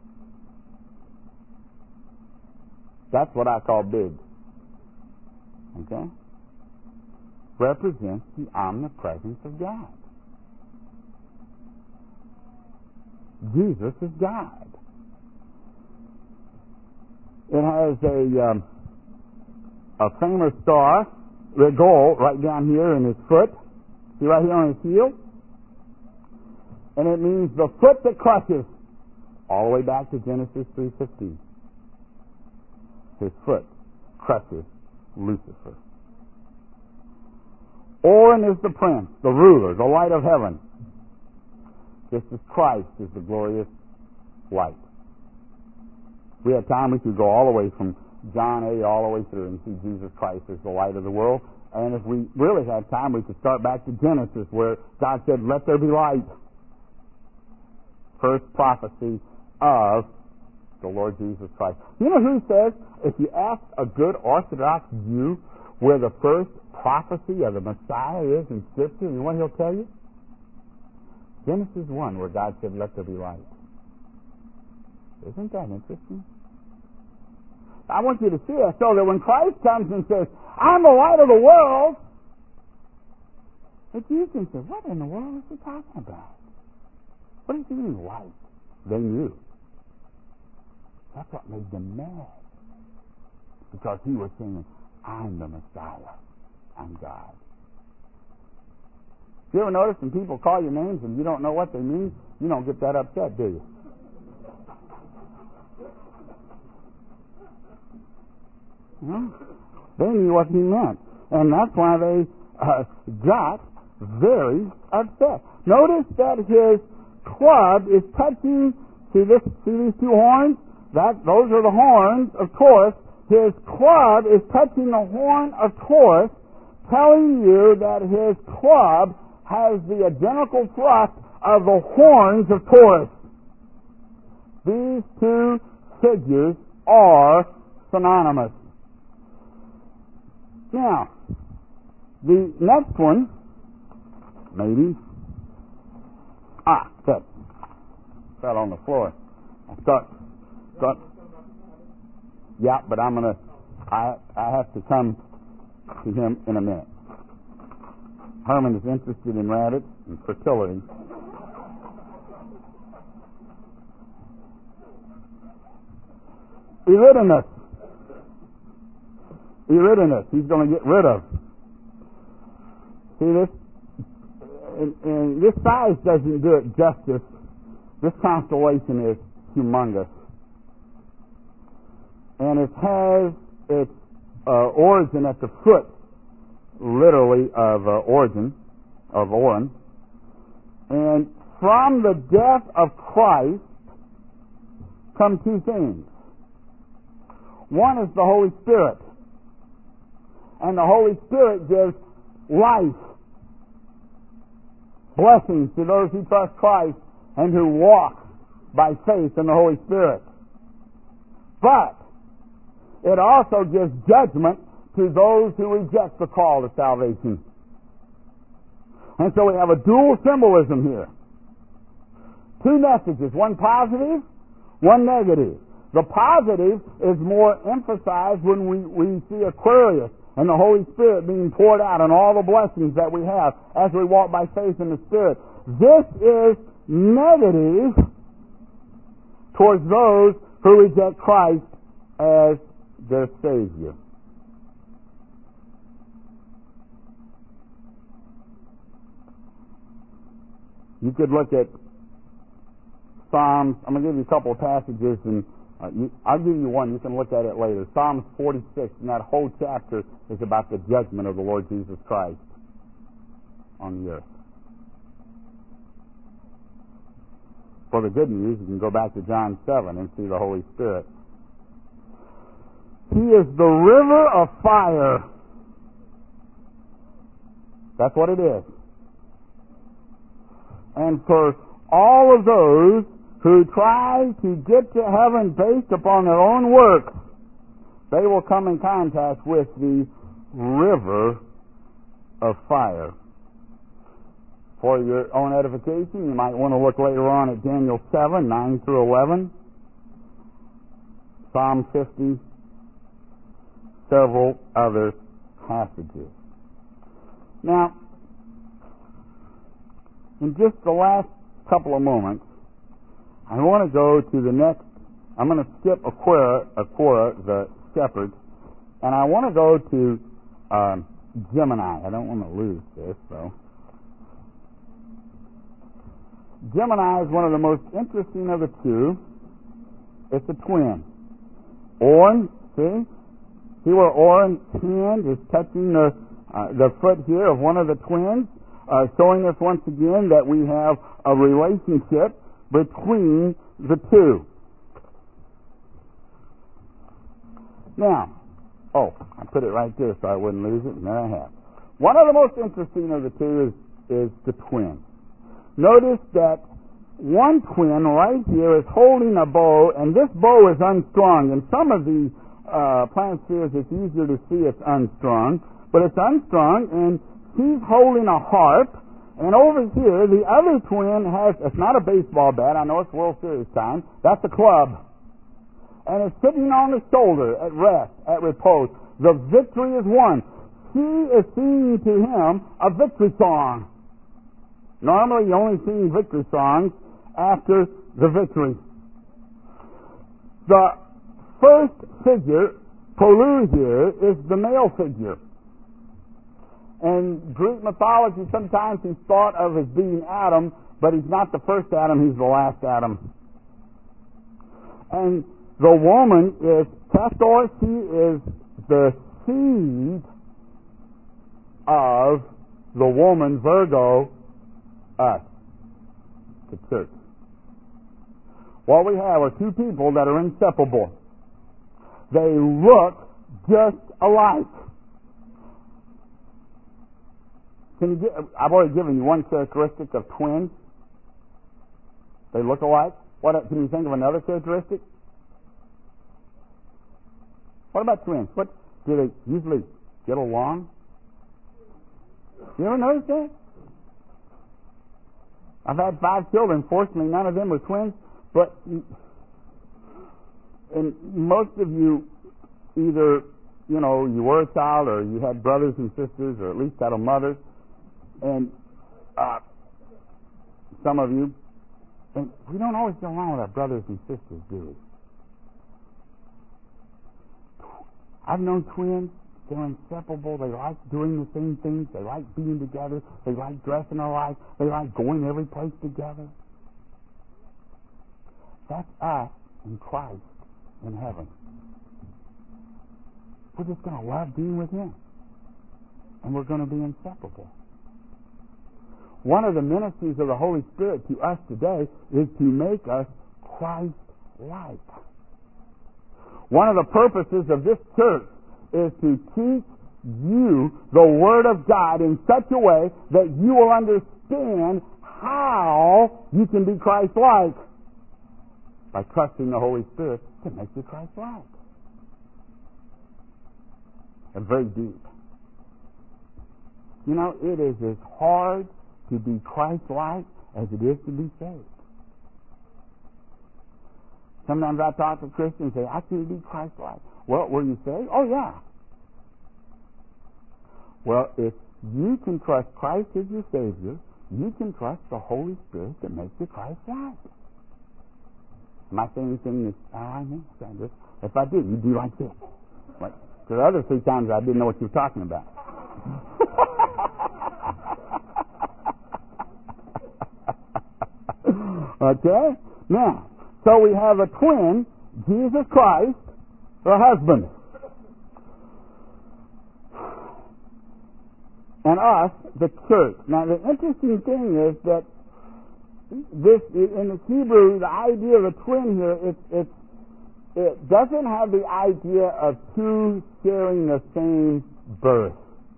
That's what I call big. Okay? Represents the omnipresence of God. Jesus is God. It has a um, a famous star, Rigol, right down here in his foot. See right here on his heel? And it means the foot that crushes. All the way back to Genesis three fifteen. His foot crushes Lucifer. Orion is the prince, the ruler, the light of heaven. Just as Christ is the glorious light. If we had time, we could go all the way from John eight all the way through and see Jesus Christ as the light of the world. And if we really had time, we could start back to Genesis where God said, let there be light. First prophecy of the Lord Jesus Christ. You know who says, if you ask a good Orthodox Jew where the first prophecy of the Messiah is in Scripture, you know what he'll tell you? Genesis one, where God said, let there be light. Isn't that interesting? I want you to see it so that when Christ comes and says, I'm the light of the world, the Jews can say, what in the world is he talking about? What does he mean, light? They knew. That's what made them mad. Because he was saying, I'm the Messiah. I'm God. You ever notice when people call you names and you don't know what they mean? You don't get that upset, do you? Well, they knew what he meant. And that's why they uh, got very upset. Notice that his club is touching, see this, see these two horns? That, those are the horns of Taurus. His club is touching the horn of Taurus, telling you that his club has the identical thrust of the horns of Taurus. These two figures are synonymous. Now, the next one, maybe, ah, that fell on the floor. I thought, thought, yeah, but I'm gonna, I, I have to come to him in a minute. Herman is interested in rabbits and fertility. Eridanus. Eridanus. He's going to get rid of. See this? And, and this size doesn't do it justice This constellation is humongous. And it has its uh, origin at the foot, literally, of uh, origin, of Orion. And from the death of Christ come two things. One is the Holy Spirit. And the Holy Spirit gives life, blessings to those who trust Christ and who walk by faith in the Holy Spirit. But it also gives judgment to those who reject the call to salvation. And so we have a dual symbolism here. Two messages, one positive, one negative. The positive is more emphasized when we, we see Aquarius and the Holy Spirit being poured out and all the blessings that we have as we walk by faith in the Spirit. This is negative towards those who reject Christ as their Savior. You could look at Psalms. I'm going to give you a couple of passages, and uh, you, I'll give you one. You can look at it later. Psalms forty-six, and that whole chapter is about the judgment of the Lord Jesus Christ on the earth. For the good news, you can go back to John seven and see the Holy Spirit. He is the river of fire. That's what it is. And for all of those who try to get to heaven based upon their own works, they will come in contact with the river of fire. For your own edification, you might want to look later on at Daniel seven, nine through eleven, Psalm fifty, several other passages. Now, in just the last couple of moments, I want to go to the next. I'm going to skip Aquara, Aquara, the shepherd, and I want to go to um, Gemini. I don't want to lose this, though. Gemini is one of the most interesting of the two. It's a twin. Orion, see? See where Orion's hand is touching the, uh, the foot here of one of the twins, uh, showing us once again that we have a relationship between the two. Now, oh, I put it right there so I wouldn't lose it, and there I have. One of the most interesting of the two is, is the twin. Notice that one twin right here is holding a bow, and this bow is unstrung. In some of the uh, planet spheres, it's easier to see it's unstrung, but it's unstrung, and he's holding a harp, and over here, the other twin has, it's not a baseball bat, I know it's World Series time, that's a club. And it's sitting on the shoulder at rest, at repose. The victory is won. She is singing to him a victory song. Normally, you only sing victory songs after the victory. The first figure, Polu here, is the male figure. In Greek mythology, sometimes he's thought of as being Adam, but he's not the first Adam, he's the last Adam. And the woman is Castor. She is the seed of the woman, Virgo, us, the church. What we have are two people that are inseparable. They look just alike. Can you get, I've already given you one characteristic of twins. They look alike. What can you think of another characteristic? What about twins? What do they usually get along? You ever notice that? I've had five children. Fortunately, none of them were twins. But and most of you, either you know you were a child, or you had brothers and sisters, or at least had a mother. And uh, some of you, and we don't always get along with our brothers and sisters, do we? I've known twins. They're inseparable. They like doing the same things. They like being together. They like dressing alike. They like going every place together. That's us in Christ in heaven. We're just going to love being with Him. And we're going to be inseparable. One of the ministries of the Holy Spirit to us today is to make us Christ-like. One of the purposes of this church is to teach you the Word of God in such a way that you will understand how you can be Christ-like by trusting the Holy Spirit to make you Christ-like. And very deep. You know, it is as hard to be Christ-like as it is to be saved. Sometimes I talk to Christians and say, I can be Christ-like. Well, were you saved? Oh, yeah. Well, if you can trust Christ as your Savior, you can trust the Holy Spirit to make you Christ-like. Am I saying anything that's, oh, I know. If I did, you'd do like this. Like, the other three times I didn't know what you were talking about. Okay? Now, so we have a twin, Jesus Christ, the husband. And us, the church. Now, the interesting thing is that this, in the Hebrew, the idea of a twin here, it, it, it doesn't have the idea of two sharing the same birth.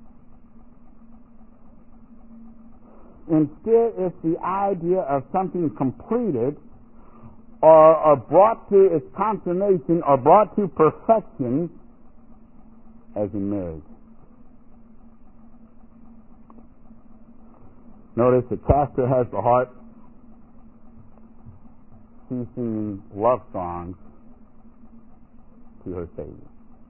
Instead, it's the idea of something completed or, or brought to its consummation or brought to perfection as in marriage. Notice that Castor has the heart. She's singing love songs to her Savior.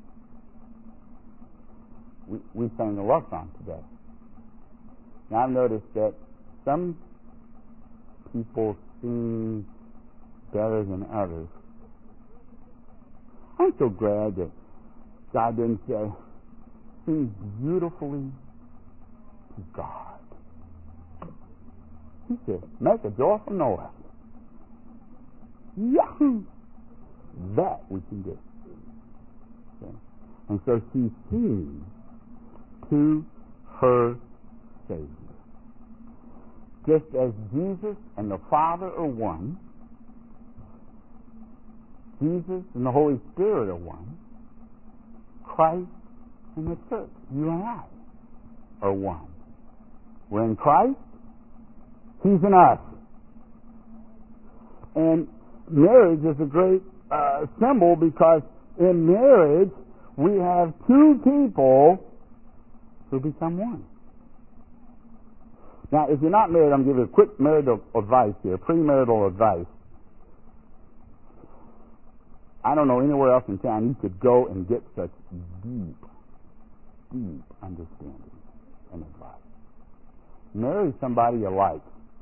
We, we sang a love song today. Now I've noticed that some people sing better than others. I'm so glad that God didn't say, sing beautifully to God. He said, make a joyful noise. Yahoo! That we can do. Okay. And so she sings to her Savior. Just as Jesus and the Father are one, Jesus and the Holy Spirit are one, Christ and the church, you and I, are one. We're in Christ, He's in us. And marriage is a great uh, symbol because in marriage we have two people who become one. Now, if you're not married, I'm going to give you a quick marital advice here, premarital advice. I don't know anywhere else in town you could go and get such deep, deep understanding and advice. Marry somebody you like.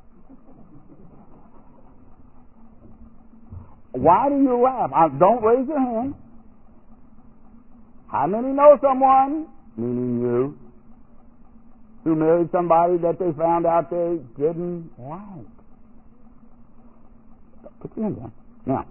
Why do you laugh? Uh, don't raise your hand. How many know someone, meaning you, who married somebody that they found out they didn't like? Put your hand down. Now,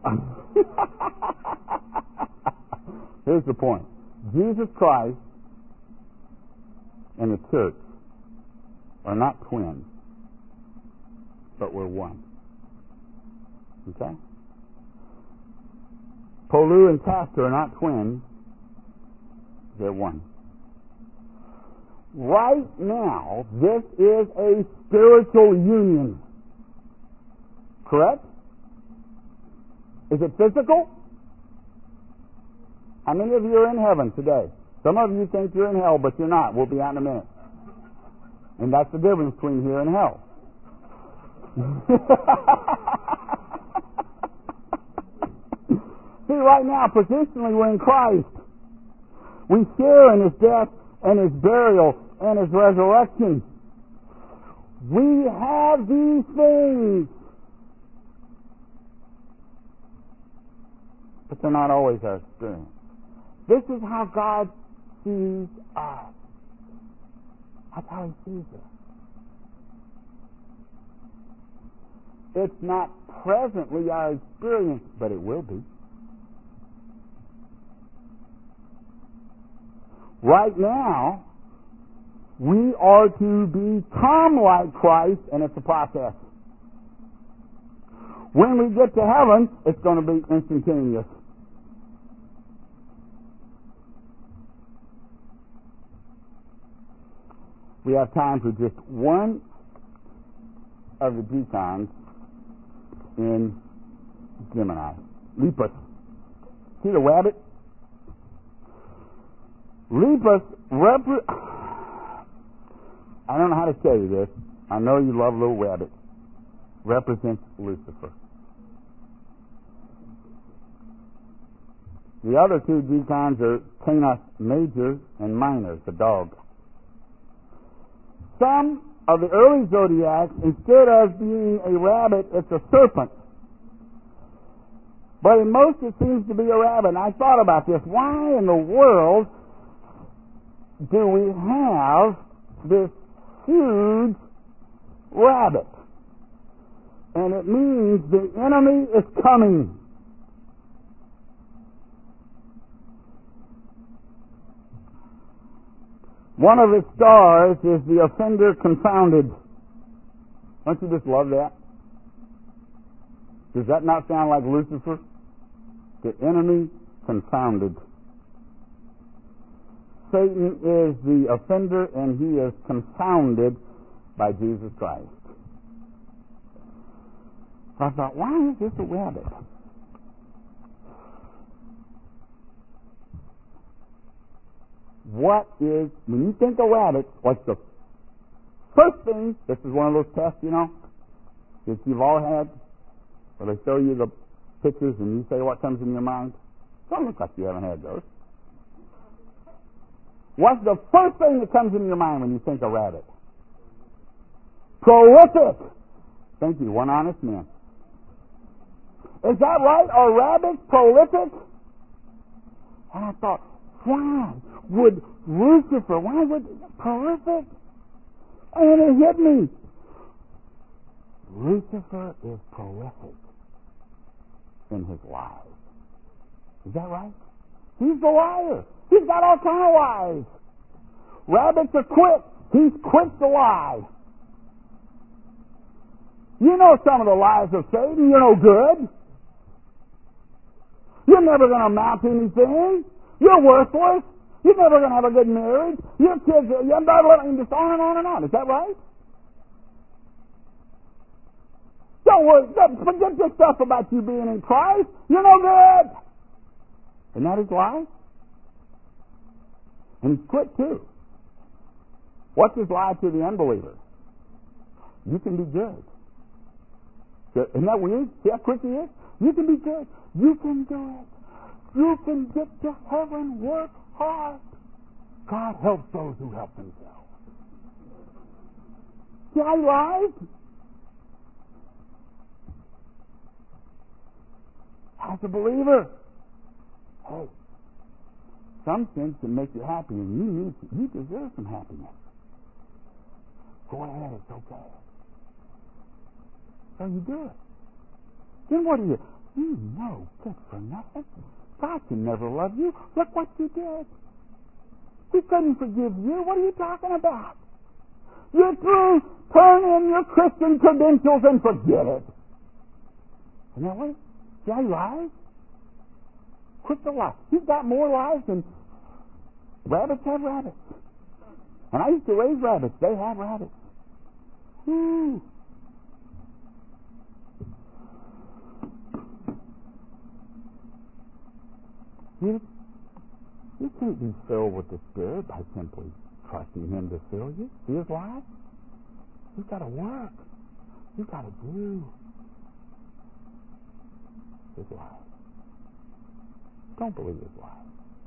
here's the point. Jesus Christ and the church are not twins, but we're one. Okay? Polu and Castor are not twins, they're one. Right now, this is a spiritual union. Correct? Is it physical? How many of you are in heaven today? Some of you think you're in hell, but you're not. We'll be out in a minute. And that's the difference between here and hell. See, right now, positionally, we're in Christ. We share in His death and His burial and His resurrection. We have these things. But they're not always our experience. This is how God sees us. That's how He sees us. It's not presently our experience, but it will be. Right now, we are to become like Christ, and it's a process. When we get to heaven, it's going to be instantaneous. We have time for just one of the deacons in Gemini. Lepus. See the rabbit? Lepus repre- I don't know how to tell you this. I know you love little rabbits. Represents Lucifer. The other two deacons are Canis Major and Minor, the dog. Some of the early zodiacs, instead of being a rabbit, it's a serpent. But in most it seems to be a rabbit. And I thought about this. Why in the world do we have this huge rabbit? And it means the enemy is coming. One of its stars is the offender confounded. Don't you just love that? Does that not sound like Lucifer? The enemy confounded. Satan is the offender, and he is confounded by Jesus Christ. I thought, why is this a rabbit? What is, when you think of rabbits, what's the first thing? This is one of those tests, you know, that you've all had, where they show you the pictures and you say what comes in your mind. Don't look like you haven't had those. What's the first thing that comes in your mind when you think of rabbit? Prolific. Thank you, one honest man. Is that right? Are rabbits prolific? And I thought, why would Lucifer, why would prolific? And it hit me. Lucifer is prolific in his lies. Is that right? He's the liar. He's got all kind of lies. Rabbits are quick. He's quick to lie. You know some of the lies of Satan. You're no good. You're never going to amount to anything. You're worthless. You're never going to have a good marriage. Your kids are, you're and just on and on and on. Is that right? Don't worry. Don't forget this stuff about you being in Christ. You're no good. Isn't that his lie? And he's quick too. What's his lie to the unbeliever? You can be good. Isn't that weird? See how quick he is? You can be good. You can do it. You can get to heaven. Work hard. God helps those who help themselves. See how he lies? As a believer, hey, some things can make you happy, and you need to, you deserve some happiness. Go ahead, it's okay. So you do it. Then what do you? You know, good for nothing. God can never love you. Look what you did. He couldn't forgive you. What are you talking about? You're through. Turn in your Christian credentials and forget it. Isn't that way? See how he lies? Quit the lie. He's got more lies than rabbits have rabbits. And I used to raise rabbits. They have rabbits. Woo. You, you can't be filled with the Spirit by simply trusting Him to fill you. See His life? You've got to work. You've got to do His life. Don't believe His life.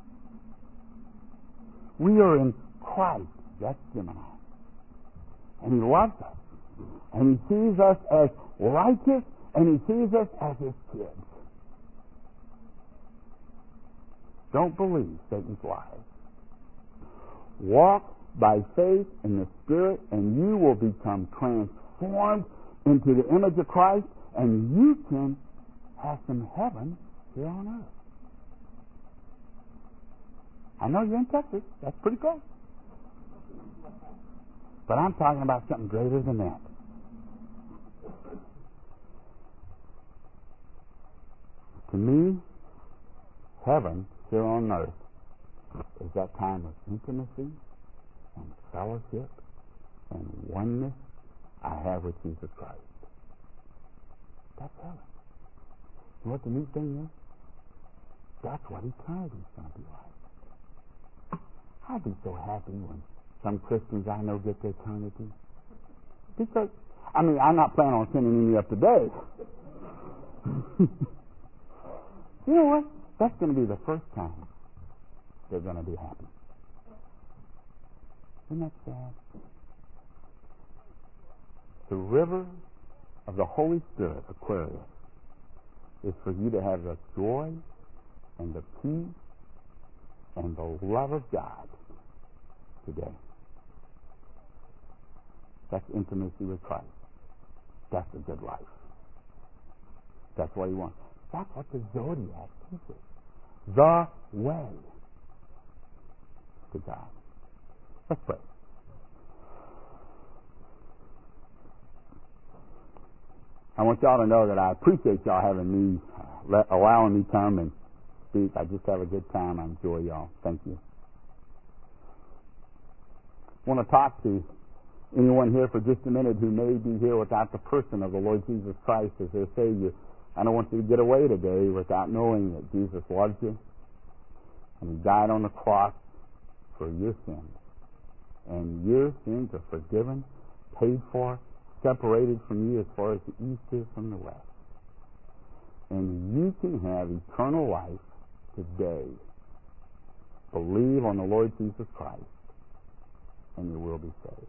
We are in Christ. That's Gemini. And He loves us. And He sees us as righteous, and He sees us as His kids. Don't believe Satan's lies. Walk by faith in the Spirit, and you will become transformed into the image of Christ, and you can have some heaven here on earth. I know you're in Texas. That's pretty close. But I'm talking about something greater than that. To me, heaven here on earth is that time of intimacy and fellowship and oneness I have with Jesus Christ. That's heaven. You know what the neat thing is? That's what eternity is going to be like. I'd be so happy when some Christians I know get to eternity. Because, I mean, I'm not planning on sending any up today. You know what? That's going to be the first time they're going to be happy. Isn't that sad? The river of the Holy Spirit, Aquarius, is for you to have the joy and the peace and the love of God today. That's intimacy with Christ. That's a good life. That's what he wants. That's what the zodiac teaches. The way to God. Let's pray. I want y'all to know that I appreciate y'all having me, uh, let, allowing me come and speak. I just have a good time. I enjoy y'all. Thank you. I want to talk to anyone here for just a minute who may be here without the person of the Lord Jesus Christ as their Savior. I don't want you to get away today without knowing that Jesus loves you and He died on the cross for your sins. And your sins are forgiven, paid for, separated from you as far as the east is from the west. And you can have eternal life today. Believe on the Lord Jesus Christ, and you will be saved.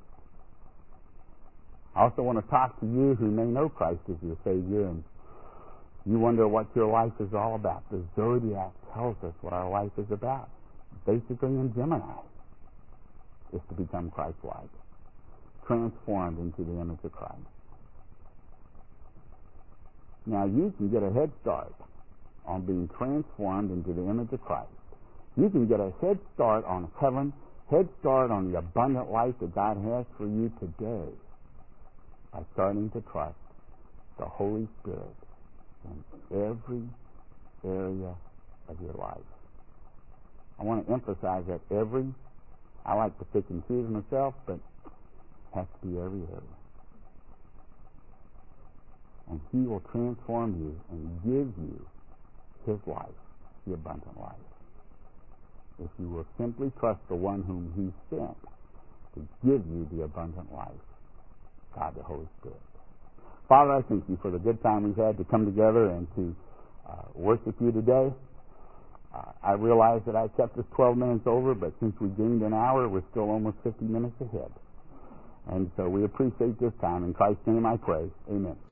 I also want to talk to you who may know Christ as your Savior, and you wonder what your life is all about. The zodiac tells us what our life is about. Basically, in Gemini, is to become Christ-like, transformed into the image of Christ. Now, you can get a head start on being transformed into the image of Christ. You can get a head start on heaven, head start on the abundant life that God has for you today by starting to trust the Holy Spirit in every area of your life. I want to emphasize that every, I like to pick and choose myself, but it has to be every area. And He will transform you and give you His life, the abundant life. If you will simply trust the one whom He sent to give you the abundant life, God the Holy Spirit. Father, I thank you for the good time we've had to come together and to uh, worship you today. Uh, I realize that I kept us twelve minutes over, but since we gained an hour, we're still almost fifty minutes ahead. And so we appreciate this time. In Christ's name I pray. Amen.